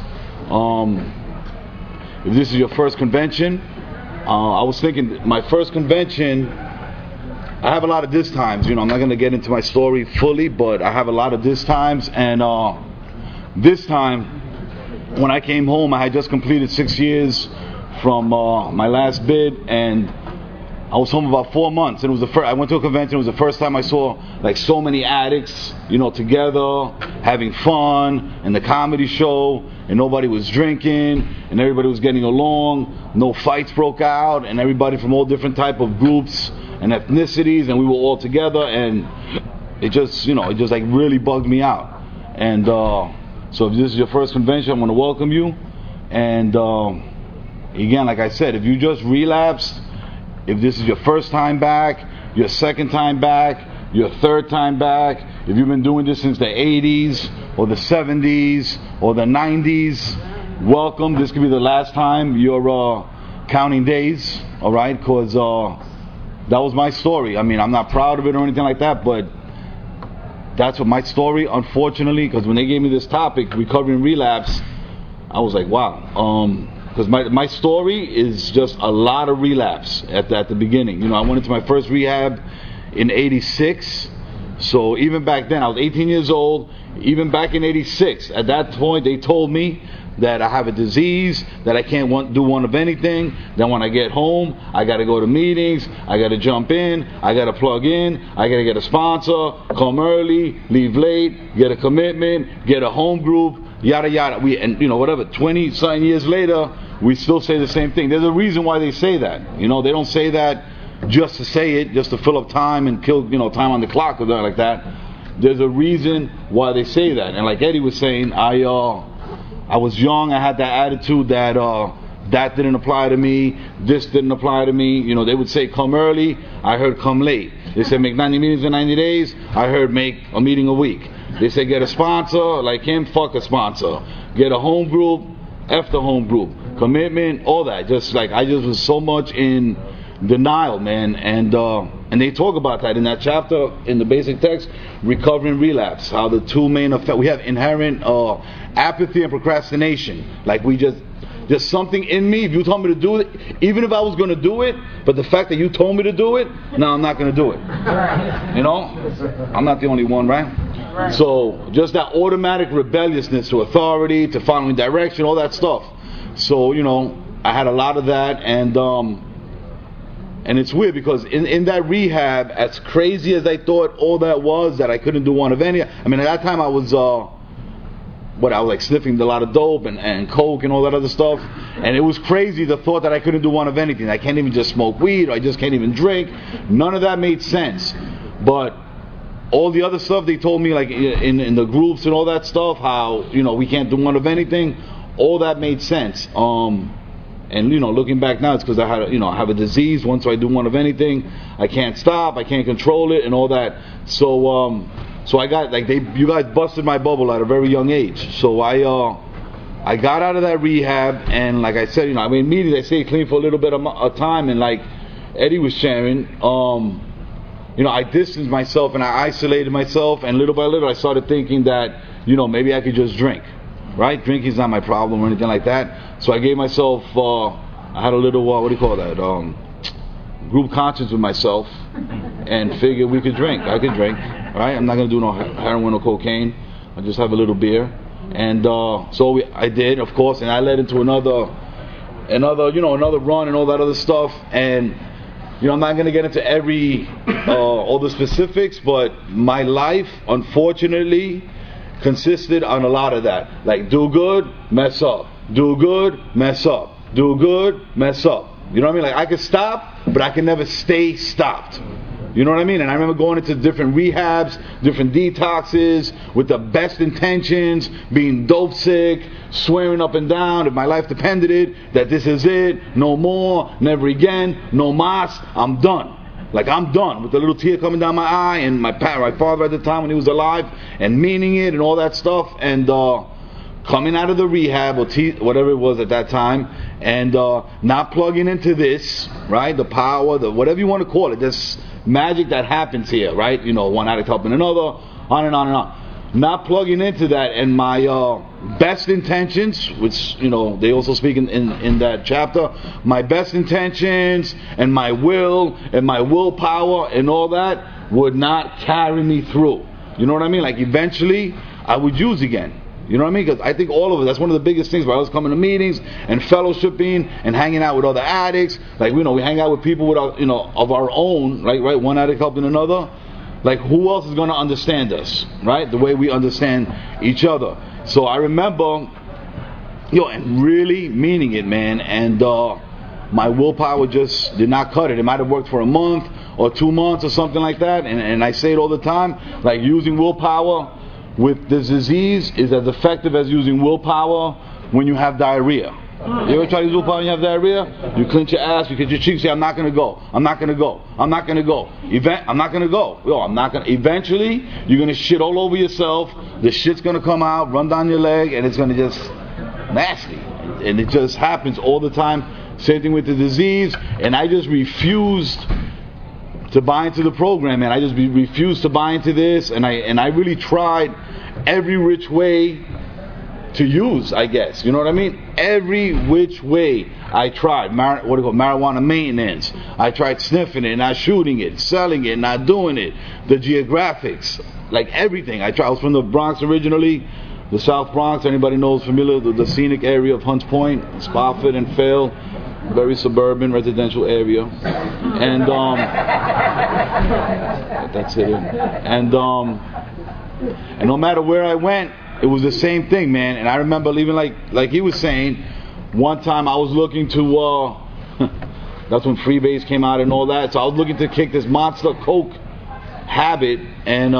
If this is your first convention, I was thinking my first convention, I have a lot of this times. I'm not going to get into my story fully, but I have a lot of this times. And this time, when I came home, I had just completed 6 years from my last bid, and I was home about 4 months. And it was the first. I went to a convention. It was the first time I saw like so many addicts, together having fun, and the comedy show, and nobody was drinking, and everybody was getting along. No fights broke out, and everybody from all different type of groups and ethnicities, and we were all together, and it just like really bugged me out. And so if this is your first convention, I'm going to welcome you. And again, like I said, if you just relapsed, if this is your first time back, your second time back, your third time back, if you've been doing this since the 80s or the 70s or the 90s, welcome. This could be the last time you're counting days, all right? Because that was my story. I mean, I'm not proud of it or anything like that, but that's what my story, unfortunately, because when they gave me this topic, recovery and relapse, I was like, wow. Because my story is just a lot of relapse at the beginning. I went into my first rehab in 86. So even back then, I was 18 years old. Even back in 86, at that point, they told me that I have a disease, that I can't do one of anything, that when I get home, I got to go to meetings, I got to jump in, I got to plug in, I got to get a sponsor, come early, leave late, get a commitment, get a home group, yada yada. Whatever, 20-something years later, we still say the same thing. There's a reason why they say that. They don't say that just to say it, just to fill up time and kill, time on the clock or something like that. There's a reason why they say that. And like Eddie was saying, I was young, I had that attitude that that didn't apply to me, this didn't apply to me. They would say come early, I heard come late. They said make 90 meetings in 90 days, I heard make a meeting a week. They said get a sponsor, like him, fuck a sponsor. Get a home group, F the home group. Commitment, all that. I just was so much in denial, man. And they talk about that in that chapter in the basic text, recovery and relapse. How the two main effects, we have inherent apathy and procrastination. Like we there's something in me. If you told me to do it, even if I was going to do it, but the fact that you told me to do it, no, I'm not going to do it. I'm not the only one, right? So just that automatic rebelliousness to authority, to following direction, all that stuff. So I had a lot of that, and it's weird because in that rehab, as crazy as I thought all that was, that I couldn't do one of any. I mean, at that time I was I was like sniffing a lot of dope and coke and all that other stuff, and it was crazy the thought that I couldn't do one of anything. I can't even just smoke weed, or I just can't even drink. None of that made sense. But all the other stuff they told me, like in the groups and all that stuff, how we can't do one of anything, all that made sense. And looking back now, it's because I had I have a disease. Once I do one of anything, I can't stop, I can't control it, and all that. So I got you guys busted my bubble at a very young age. So I got out of that rehab, and like I said, immediately I stayed clean for a little bit of time, and like Eddie was sharing, I distanced myself and I isolated myself, and little by little I started thinking that maybe I could just drink. Right? Drinking is not my problem or anything like that. So I gave myself, I had a little, group conscience with myself, and figured we could drink. I could drink. Right? I'm not going to do no heroin or cocaine. I'll just have a little beer. And so I did, of course, and I led into another run and all that other stuff. And I'm not going to get into all the specifics, but my life, unfortunately, consisted on a lot of that. Like, do good, mess up. Do good, mess up. Do good, mess up. You know what I mean? Like, I could stop, but I can never stay stopped. You know what I mean? And I remember going into different rehabs, different detoxes, with the best intentions, being dope sick, swearing up and down, if my life depended it, that this is it, no more, never again, no mas, I'm done. Like, I'm done, with a little tear coming down my eye, and my father at the time when he was alive, and meaning it, and all that stuff, and coming out of the rehab, or whatever it was at that time, and not plugging into this, right, the power, whatever you want to call it, this magic that happens here, right, one addict helping another, on and on and on. not plugging into that, and my best intentions, which they also speak in that chapter, my best intentions and my will and my willpower and all that would not carry me through. You know what I mean? Like eventually I would use again. You know what I mean? Because I think all of it, that's one of the biggest things about us coming to meetings and fellowshipping and hanging out with other addicts. Like, we hang out with people with of our own, right? One addict helping another. Like, who else is going to understand us, right? The way we understand each other. So I remember, and really meaning it, man. And my willpower just did not cut it. It might have worked for a month or 2 months or something like that. And I say it all the time, like using willpower with this disease is as effective as using willpower when you have diarrhea. You ever try to use willpower when you have diarrhea? You clench your ass, you clench your cheeks, say, I'm not going to go. I'm not going to go. I'm not going to go. I'm not going to go. I'm not going to. Eventually, you're going to shit all over yourself. The shit's going to come out, run down your leg, and it's going to just nasty. And it just happens all the time. Same thing with the disease. And I just refused to buy into the program, man. I just refused to buy into this, and I really tried every which way to use, I guess. You know what I mean? Every which way I tried. Marijuana maintenance. I tried sniffing it, not shooting it, selling it, not doing it. The geographics, like everything. I was from the Bronx originally, the South Bronx. Anybody knows, familiar with the scenic area of Hunts Point, Spofford and Phil. Very suburban residential area, and that's it. And no matter where I went, it was the same thing, man. And I remember leaving, like he was saying, one time I was looking to that's when Freebase came out and all that. So I was looking to kick this Monster Coke habit, and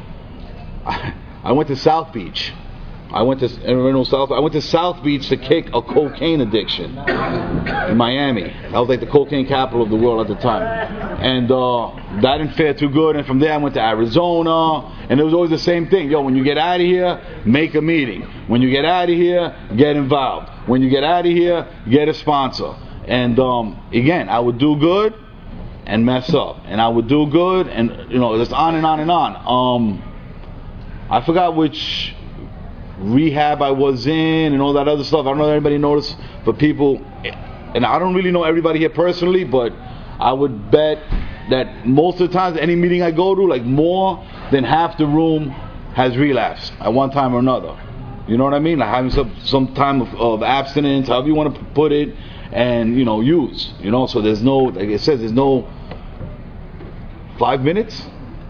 I went to South Beach. I went to South Beach to kick a cocaine addiction in Miami. That was like the cocaine capital of the world at the time. And that didn't fare too good. And from there I went to Arizona. And it was always the same thing. When you get out of here, make a meeting. When you get out of here, get involved. When you get out of here, get a sponsor. And again, I would do good and mess up. And I would do good and, just on and on and on. I forgot which rehab I was in and all that other stuff. I don't know if anybody noticed, but people, and I don't really know everybody here personally, but I would bet that most of the times any meeting I go to, like more than half the room has relapsed at one time or another. You know what I mean? Like having some time of abstinence, however you want to put it, and use. So there's no, like it says, there's no 5 minutes.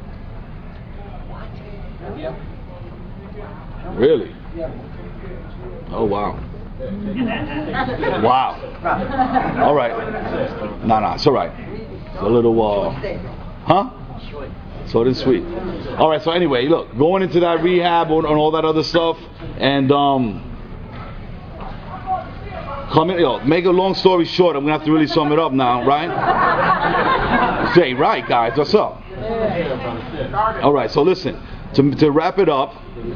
Really? Oh, wow. Wow. All right. No, it's all right. It's a little, Short and sweet. All right, so anyway, look, going into that rehab and all that other stuff, and make a long story short, I'm going to have to really sum it up now, right? Jay, right, guys, what's up? All right, so listen, to wrap it up,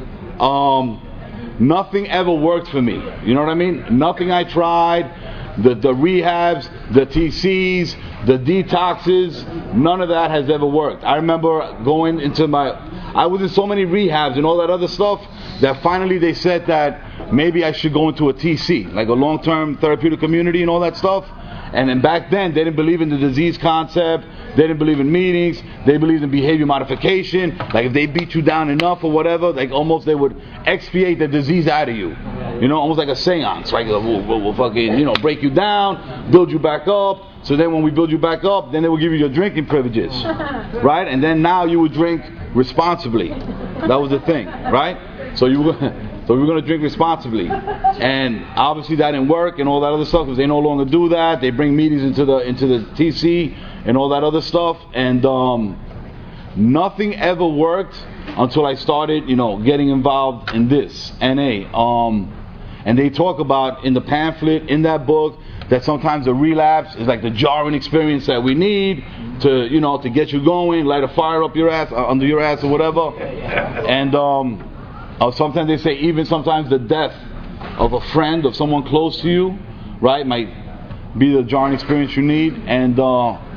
nothing ever worked for me. You know what I mean? Nothing I tried, the rehabs, the TCs, the detoxes, none of that has ever worked. I remember going into I was in so many rehabs and all that other stuff that finally they said that maybe I should go into a TC, like a long-term therapeutic community and all that stuff. And then back then, they didn't believe in the disease concept. They didn't believe in meetings. They believed in behavior modification. Like if they beat you down enough or whatever, like almost they would expiate the disease out of you. Almost like a seance. Right? We'll fucking, break you down, build you back up. So then when we build you back up, then they will give you your drinking privileges. Right? And then now you would drink responsibly. That was the thing. Right? So we were going to drink responsibly, and obviously that didn't work and all that other stuff because they no longer do that. They bring meetings into the TC and all that other stuff, and nothing ever worked until I started, getting involved in this NA. And they talk about in the pamphlet in that book that sometimes the relapse is like the jarring experience that we need to, to get you going, light a fire up your ass, under your ass or whatever, and sometimes they say even sometimes the death of a friend, of someone close to you, right, might be the jarring experience you need. And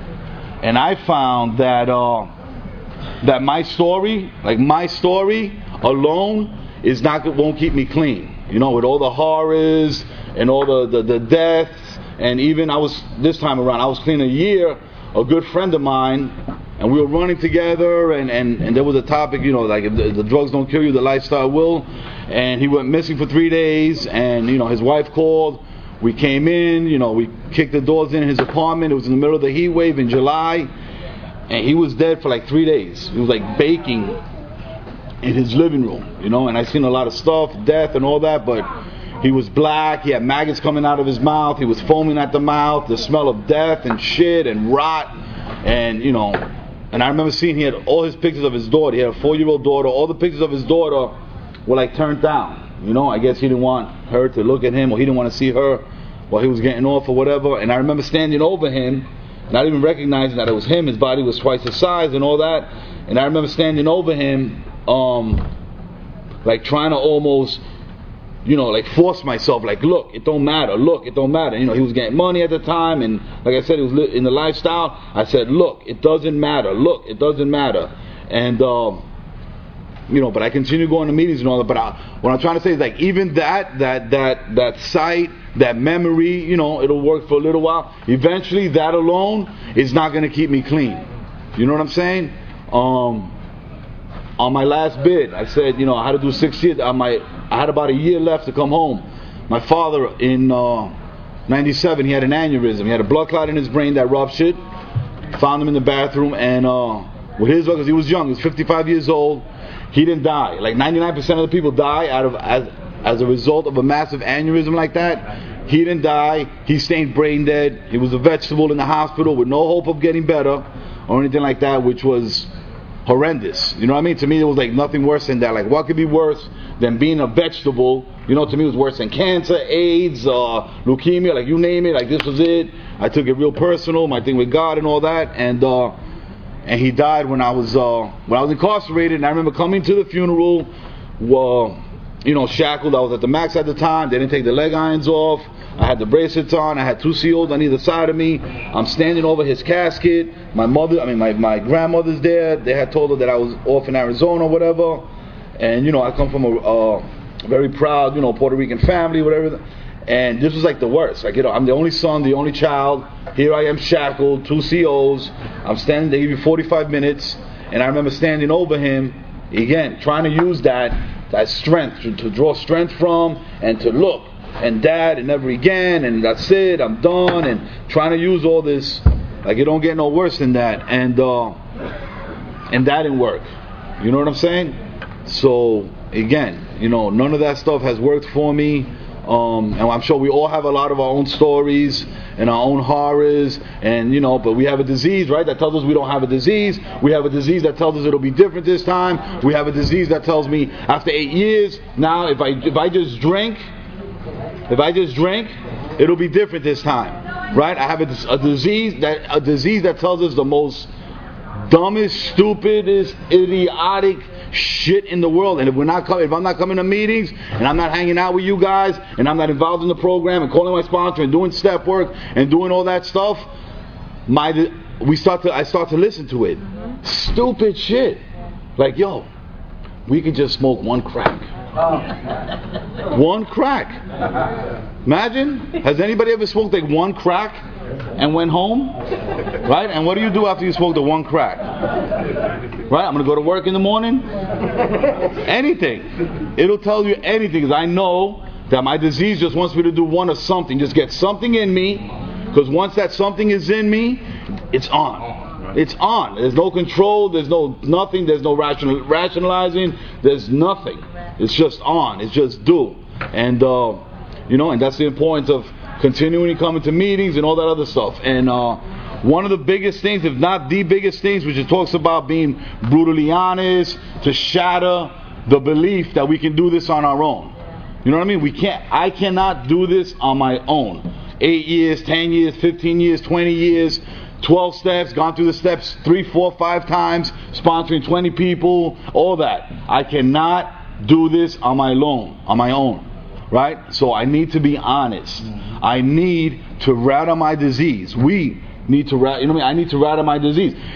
I found that that my story alone won't keep me clean. You know, with all the horrors and all the deaths, and even this time around, I was clean a year. A good friend of mine, and we were running together, and there was a topic, you know, like if the drugs don't kill you, the lifestyle will. And he went missing for 3 days, and you know, his wife called. We came in, you know, we kicked the doors in his apartment. It was in the middle of the heat wave in July, and he was dead for like 3 days. He was like baking in his living room, you know. And I seen a lot of stuff, death and all that, but he was black. He had maggots coming out of his mouth. He was foaming at the mouth. The smell of death and shit and rot, and you know. And I remember seeing he had all his pictures of his daughter. He had a 4-year-old daughter. All the pictures of his daughter were like turned down. You know, I guess he didn't want her to look at him, or he didn't want to see her while he was getting off or whatever. And I remember standing over him, not even recognizing that it was him. His body was twice his size and all that. And I remember standing over him, like trying to almost, you know, like force myself, like, look, it don't matter, look, it don't matter. You know, he was getting money at the time, and like I said, he was in the lifestyle. I said, look, it doesn't matter, look, it doesn't matter. And, you know, but I continue going to meetings and all that. But what I'm trying to say is, like, even that sight, that memory, you know, it'll work for a little while. Eventually, that alone is not going to keep me clean. You know what I'm saying? On my last bid, I said, you know, I had to do 6 years. I had about a year left to come home. My father, in 97, he had an aneurysm. He had a blood clot in his brain that ruptured. Found him in the bathroom, and with his luck, because he was young, he was 55 years old. He didn't die. Like 99% of the people die as a result of a massive aneurysm like that. He didn't die. He stayed brain dead. He was a vegetable in the hospital with no hope of getting better or anything like that, which was horrendous. You know what I mean? To me, it was like nothing worse than that. Like, what could be worse than being a vegetable? You know, to me, it was worse than cancer, AIDS, leukemia, like you name it. Like, this was it. I took it real personal, my thing with God and all that. And he died when I was incarcerated. And I remember coming to the funeral, you know, shackled. I was at the max at the time. They didn't take the leg irons off. I had the bracelets on. I had 2 COs on either side of me. I'm standing over his casket. My grandmother's there. They had told her that I was off in Arizona or whatever. And, you know, I come from a very proud, you know, Puerto Rican family, whatever. And this was like the worst. Like, you know, I'm the only son, the only child. Here I am shackled, 2 COs. I'm standing, they give you 45 minutes. And I remember standing over him, again, trying to use that strength, to draw strength from, and to look. And Dad, and never again, and that's it, I'm done. And trying to use all this, like, it don't get no worse than that. And that didn't work. You know what I'm saying? So, again, you know, none of that stuff has worked for me. And I'm sure we all have a lot of our own stories and our own horrors, and you know, but we have a disease, right, that tells us we don't have a disease. We have a disease that tells us it'll be different this time. We have a disease that tells me after 8 years, now if I just drink, it'll be different this time, right? I have a disease that tells us the most dumbest, stupidest, idiotic shit in the world. And if I'm not coming to meetings, and I'm not hanging out with you guys, and I'm not involved in the program and calling my sponsor and doing step work and doing all that stuff, I start to listen to it. Stupid shit. Like, yo, we could just smoke 1 crack. 1 crack. Imagine, has anybody ever smoked like 1 crack and went home? Right? And what do you do after you smoke the 1 crack? Right? I'm going to go to work in the morning? Anything. It'll tell you anything, because I know that my disease just wants me to do one of something. Just get something in me, because once that something is in me, it's on. It's on. There's no control. There's no nothing. There's no rationalizing. There's nothing. It's just on. It's just do. And you know, and that's the importance of continuing coming to meetings and all that other stuff. And one of the biggest things, if not the biggest things, which it talks about being brutally honest, to shatter the belief that we can do this on our own. You know what I mean? I cannot do this on my own. 8 years, 10 years, 15 years, 20 years. 12 steps, gone through the steps 3, 4, 5 times, sponsoring 20 people, all that. I cannot do this on my own, right? So I need to be honest. I need to rat on my disease. We need to rat, you know what I mean? I need to rat on my disease.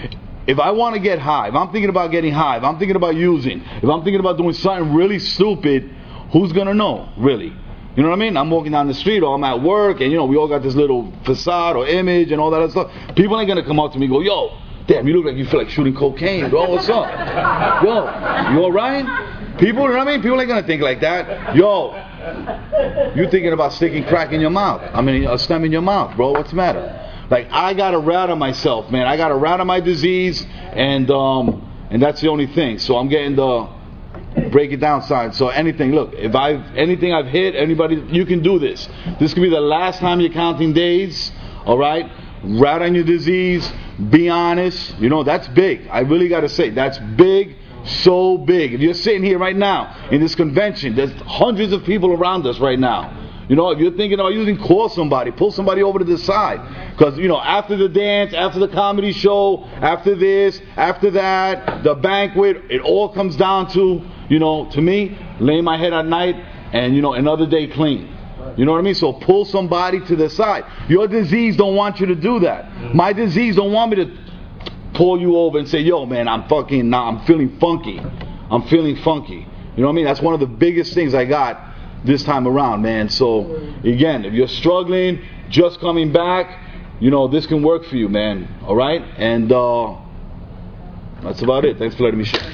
if I want to get high, if I'm thinking about getting high, if I'm thinking about using, if I'm thinking about doing something really stupid, who's going to know, really? You know what I mean? I'm walking down the street or I'm at work and, we all got this little facade or image and all that other stuff. People ain't going to come up to me and go, yo, damn, you look like you feel like shooting cocaine, bro. What's up? Yo, you all right? People, you know what I mean? People ain't going to think like that. Yo, you thinking about sticking crack in your mouth. A stem in your mouth, bro. What's the matter? Like, I got to rattle myself, man. I got to rattle my disease, and that's the only thing. So I'm getting the break it down side. So anything, look, if anything I've hit, anybody, you can do this. This could be the last time you're counting days, all right? Rat on your disease, be honest. That's big. I really got to say, that's big, so big. If you're sitting here right now in this convention, there's hundreds of people around us right now. If you're thinking about using, call somebody, pull somebody over to the side. Because, after the dance, after the comedy show, after this, after that, the banquet, it all comes down to, to me, laying my head at night and, another day clean. You know what I mean? So pull somebody to the side. Your disease don't want you to do that. My disease don't want me to pull you over and say, yo, man, I'm feeling funky. I'm feeling funky. You know what I mean? That's one of the biggest things I got this time around, man. So again, if you're struggling, just coming back, this can work for you, man. All right? And that's about it. Thanks for letting me share.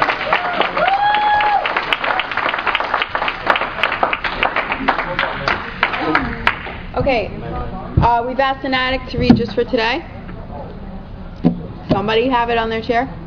Okay, we've asked an addict to read just for today. Somebody have it on their chair?